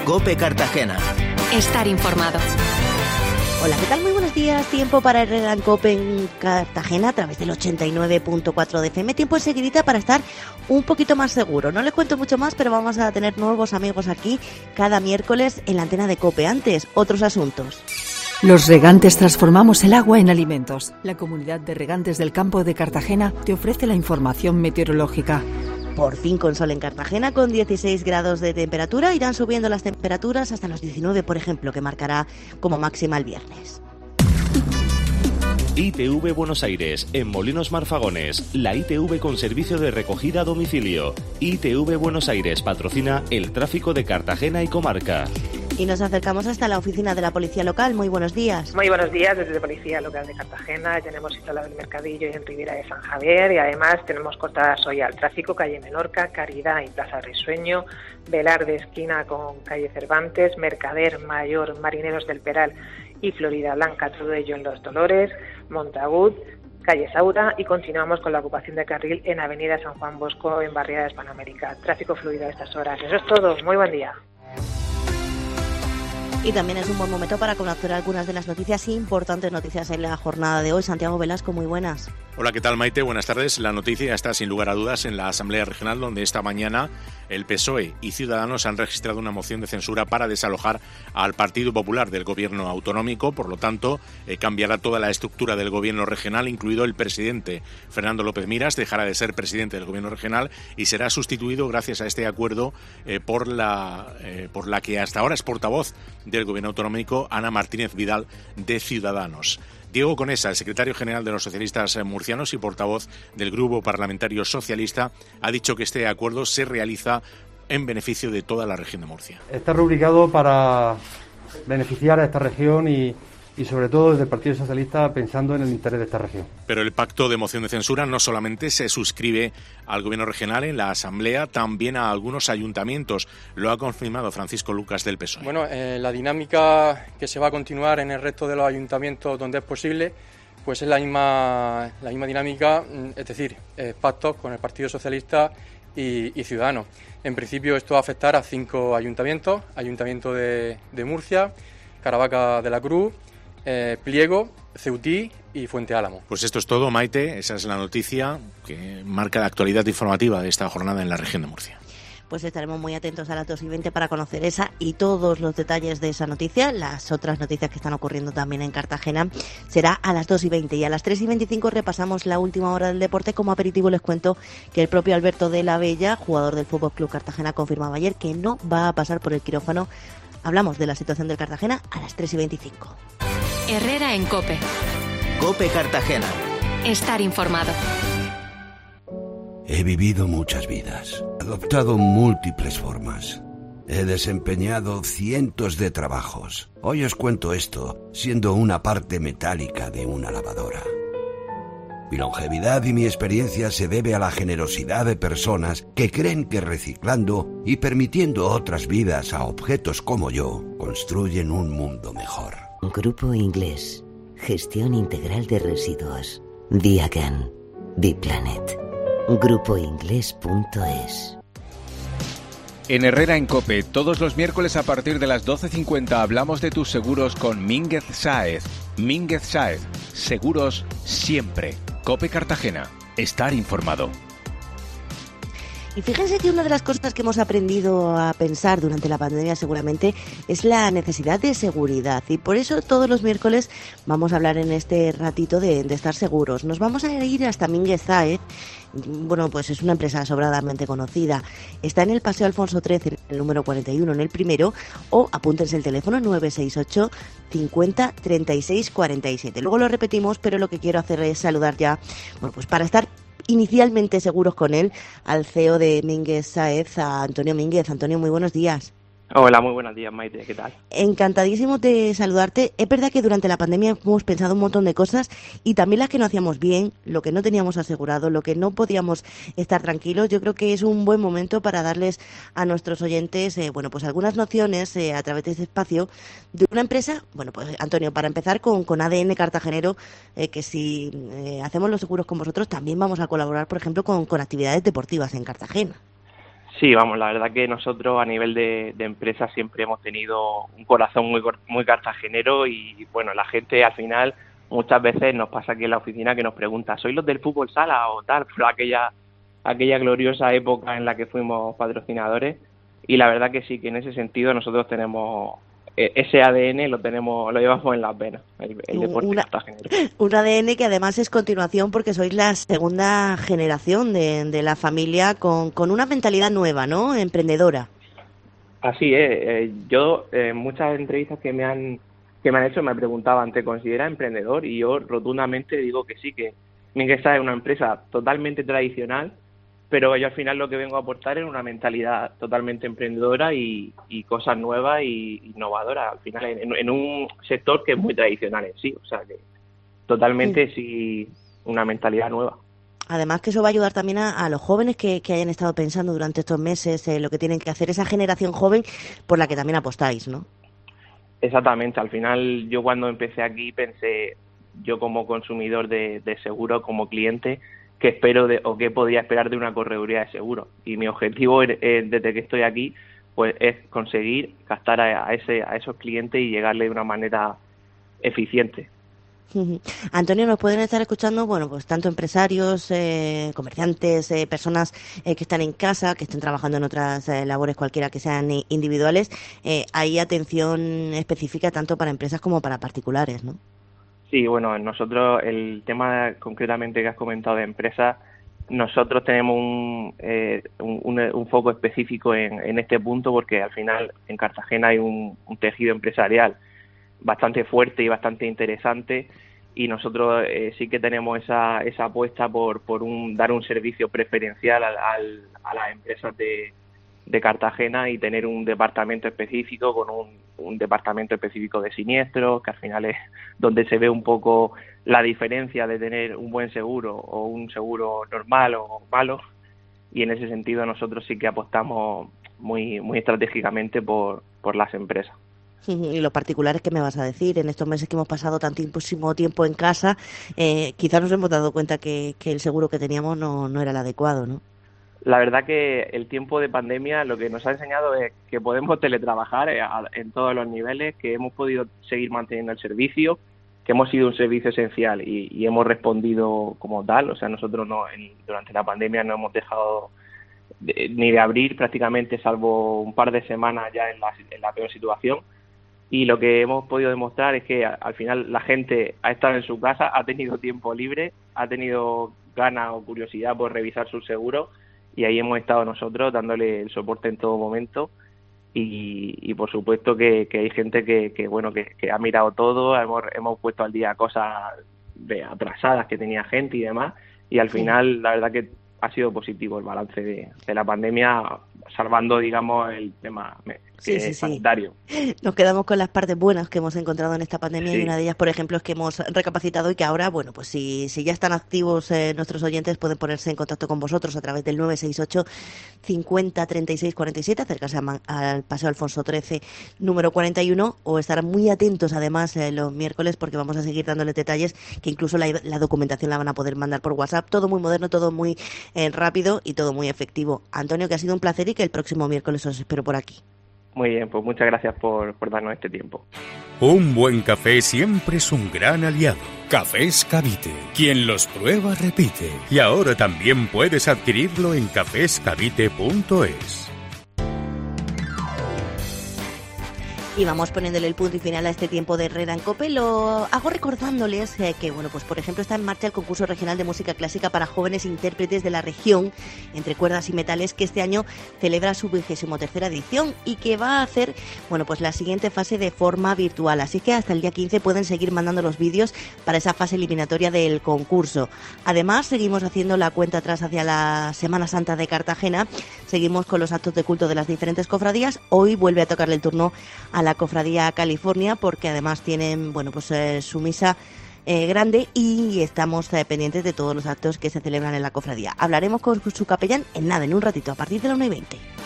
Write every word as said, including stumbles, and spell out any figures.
COPE Cartagena. Estar informado. Hola, ¿qué tal? Muy buenos días. Tiempo para Herrera en COPE en Cartagena a través del ochenta y nueve punto cuatro de F M. Tiempo enseguidita para estar un poquito más seguro. No les cuento mucho más, pero vamos a tener nuevos amigos aquí cada miércoles en la antena de COPE. Antes, otros asuntos. Los regantes transformamos el agua en alimentos. La comunidad de regantes del campo de Cartagena te ofrece la información meteorológica. Por fin con sol en Cartagena, con dieciséis grados de temperatura. Irán subiendo las temperaturas hasta los diecinueve, por ejemplo, que marcará como máxima el viernes. I T V Buenos Aires, en Molinos Marfagones, la I T V con servicio de recogida a domicilio. I T V Buenos Aires patrocina el tráfico de Cartagena y comarca. Y nos acercamos hasta la oficina de la Policía Local. Muy buenos días. Muy buenos días desde la Policía Local de Cartagena. Tenemos instalado el Mercadillo y en Ribera de San Javier y además tenemos cortadas hoy al tráfico calle Menorca, Caridad y Plaza Risueño, Velarde esquina con calle Cervantes, Mercader Mayor, Marineros del Peral y Florida Blanca, todo ello en Los Dolores, Montagut, calle Saura, y continuamos con la ocupación de carril en Avenida San Juan Bosco en Barriada de Hispanoamérica. Tráfico fluido a estas horas. Eso es todo. Muy buen día. Y también es un buen momento para conocer algunas de las noticias importantes, noticias en la jornada de hoy. Santiago Velasco, muy buenas. Hola, ¿qué tal, Maite? Buenas tardes. La noticia está sin lugar a dudas en la Asamblea Regional, donde esta mañana el P S O E y Ciudadanos han registrado una moción de censura para desalojar al Partido Popular del Gobierno autonómico. Por lo tanto, eh, cambiará toda la estructura del Gobierno regional, incluido el presidente. Fernando López Miras dejará de ser presidente del Gobierno regional y será sustituido, gracias a este acuerdo, eh, por, la, eh, por la que hasta ahora es portavoz del Gobierno autonómico, Ana Martínez Vidal, de Ciudadanos. Diego Conesa, el secretario general de los socialistas murcianos y portavoz del Grupo Parlamentario Socialista, ha dicho que este acuerdo se realiza en beneficio de toda la región de Murcia. Está rubricado para beneficiar a esta región y, y sobre todo desde el Partido Socialista pensando en el interés de esta región. Pero el pacto de moción de censura no solamente se suscribe al Gobierno regional en la Asamblea, también a algunos ayuntamientos. Lo ha confirmado Francisco Lucas del P S O E. Bueno, eh, la dinámica que se va a continuar en el resto de los ayuntamientos donde es posible, pues es la misma, la misma dinámica, es decir, eh, pactos con el Partido Socialista y, y Ciudadanos. En principio esto va a afectar a cinco ayuntamientos: Ayuntamiento de, de Murcia, Caravaca de la Cruz, eh, Pliego, Ceutí y Fuente Álamo. Pues esto es todo, Maite. Esa es la noticia que marca la actualidad informativa de esta jornada en la región de Murcia. Pues estaremos muy atentos a las dos y veinte para conocer esa y todos los detalles de esa noticia. Las otras noticias que están ocurriendo también en Cartagena será a las dos y veinte, y a las tres y veinticinco repasamos la última hora del deporte. Como aperitivo les cuento que el propio Alberto de la Bella, jugador del F C Cartagena, confirmaba ayer que no va a pasar por el quirófano. Hablamos de la situación del Cartagena a las tres y veinticinco. Herrera en COPE. COPE Cartagena. Estar informado. He vivido muchas vidas, adoptado múltiples formas. He desempeñado cientos de trabajos. Hoy os cuento esto, siendo una parte metálica de una lavadora. Mi longevidad y mi experiencia se debe a la generosidad de personas que creen que reciclando y permitiendo otras vidas a objetos como yo, construyen un mundo mejor. Grupo Inglés. Gestión integral de residuos. Diagan. Biplanet. grupo inglés punto es. En Herrera en COPE, todos los miércoles a partir de las doce cincuenta hablamos de tus seguros con Mínguez Sáez. Mínguez Sáez. Seguros siempre. COPE Cartagena. Estar informado. Y fíjense que una de las cosas que hemos aprendido a pensar durante la pandemia seguramente es la necesidad de seguridad, y por eso todos los miércoles vamos a hablar en este ratito de, de estar seguros. Nos vamos a ir hasta Mínguez Sáez. Bueno, pues es una empresa sobradamente conocida. Está en el Paseo Alfonso trece, en el número cuarenta y uno, en el primero, o apúntense el teléfono nueve seis ocho cincuenta treinta y seis cuarenta y siete. Luego lo repetimos, pero lo que quiero hacer es saludar ya, bueno, pues para estar inicialmente seguros con él, al C E O de Mínguez Sáez, a Antonio Mínguez. Antonio, muy buenos días. Hola, muy buenos días, Maite, ¿qué tal? Encantadísimo de saludarte. Es verdad que durante la pandemia hemos pensado un montón de cosas, y también las que no hacíamos bien, lo que no teníamos asegurado, lo que no podíamos estar tranquilos. Yo creo que es un buen momento para darles a nuestros oyentes, eh, bueno, pues algunas nociones eh, a través de este espacio de una empresa. Bueno, pues Antonio, para empezar con, con A D N cartagenero, eh, que si eh, hacemos los seguros con vosotros, también vamos a colaborar, por ejemplo, con, con actividades deportivas en Cartagena. Sí, vamos, la verdad que nosotros a nivel de, de empresa siempre hemos tenido un corazón muy muy cartagenero y, bueno, la gente al final muchas veces nos pasa aquí en la oficina que nos pregunta, ¿sois los del fútbol sala o tal? Pero aquella, aquella gloriosa época en la que fuimos patrocinadores, y la verdad que sí, que en ese sentido nosotros tenemos ese A D N, lo tenemos, lo llevamos en las venas, el, el deporte Una, cartagenero. Un A D N que además es continuación porque sois la segunda generación de, de la familia con, con una mentalidad nueva, ¿no? Emprendedora. Así es, eh, yo en eh, muchas entrevistas que me han que me han hecho me preguntaban, ¿te consideras emprendedor? Y yo rotundamente digo que sí, que Mingeth Sáez es una empresa totalmente tradicional, pero yo al final lo que vengo a aportar es una mentalidad totalmente emprendedora y, y cosas nuevas y innovadoras, al final en, en un sector que es muy tradicional en sí, o sea que totalmente sí, sí una mentalidad nueva. Además que eso va a ayudar también a, a los jóvenes que, que hayan estado pensando durante estos meses eh, lo que tienen que hacer, esa generación joven por la que también apostáis, ¿no? Exactamente, al final yo cuando empecé aquí pensé, yo como consumidor de, de seguro, como cliente, qué espero de, o qué podía esperar de una correduría de seguro. Y mi objetivo es, es, desde que estoy aquí, pues es conseguir captar a, a, ese, a esos clientes y llegarle de una manera eficiente. Antonio, nos pueden estar escuchando, bueno, pues tanto empresarios, eh, comerciantes, eh, personas eh, que están en casa, que estén trabajando en otras eh, labores cualquiera que sean individuales. Eh, hay atención específica tanto para empresas como para particulares, ¿no? Sí, bueno, nosotros, el tema concretamente que has comentado de empresas, nosotros tenemos un, eh, un, un, un foco específico en, en este punto porque al final en Cartagena hay un, un tejido empresarial bastante fuerte y bastante interesante y nosotros eh, sí que tenemos esa, esa apuesta por, por un, dar un servicio preferencial al, al, a las empresas de, de Cartagena y tener un departamento específico con un, un departamento específico de siniestros, que al final es donde se ve un poco la diferencia de tener un buen seguro o un seguro normal o malo, y en ese sentido nosotros sí que apostamos muy, muy estratégicamente por, por las empresas. Y los particulares, ¿qué me vas a decir? En estos meses que hemos pasado tantísimo tiempo en casa, eh, quizás nos hemos dado cuenta que, que el seguro que teníamos no, no era el adecuado, ¿no? La verdad que el tiempo de pandemia lo que nos ha enseñado es que podemos teletrabajar en todos los niveles, que hemos podido seguir manteniendo el servicio, que hemos sido un servicio esencial y, y hemos respondido como tal. O sea, nosotros no en, durante la pandemia no hemos dejado de, ni de abrir prácticamente, salvo un par de semanas ya en la, en la peor situación. Y lo que hemos podido demostrar es que al final la gente ha estado en su casa, ha tenido tiempo libre, ha tenido ganas o curiosidad por revisar sus seguros y ahí hemos estado nosotros dándole el soporte en todo momento y, y por supuesto que, que hay gente que, que bueno que, que ha mirado todo, hemos, hemos puesto al día cosas de atrasadas que tenía gente y demás y al final la verdad que ha sido positivo el balance de, de la pandemia, salvando, digamos, el tema sí, que sí, es sanitario. Sí. Nos quedamos con las partes buenas que hemos encontrado en esta pandemia sí. Y una de ellas, por ejemplo, es que hemos recapacitado y que ahora, bueno, pues si, si ya están activos eh, nuestros oyentes, pueden ponerse en contacto con vosotros a través del nueve seis ocho cincuenta treinta y seis cuarenta y siete, acercarse a, al Paseo Alfonso trece, número cuarenta y uno, o estar muy atentos además eh, los miércoles porque vamos a seguir dándoles detalles que incluso la, la documentación la van a poder mandar por WhatsApp. Todo muy moderno, todo muy eh, rápido y todo muy efectivo. Antonio, que ha sido un placer y que el próximo miércoles os espero por aquí. Muy bien, pues muchas gracias por, por darnos este tiempo. Un buen café siempre es un gran aliado. Cafés Cavite. Quien los prueba repite. Y ahora también puedes adquirirlo en cafés cavite punto es. Y vamos poniéndole el punto y final a este tiempo de Herrera en COPE. Lo hago recordándoles eh, que, bueno, pues por ejemplo está en marcha el concurso regional de música clásica para jóvenes intérpretes de la región, entre cuerdas y metales, que este año celebra su vigésimo tercera edición y que va a hacer, bueno, pues la siguiente fase de forma virtual. Así que hasta el día quince pueden seguir mandando los vídeos para esa fase eliminatoria del concurso. Además, seguimos haciendo la cuenta atrás hacia la Semana Santa de Cartagena. Seguimos con los actos de culto de las diferentes cofradías. Hoy vuelve a tocarle el turno a la Cofradía California porque además tienen, bueno, pues eh, su misa eh, grande y estamos eh, pendientes de todos los actos que se celebran en la cofradía. Hablaremos con su capellán en nada, en un ratito, a partir de la una y veinte.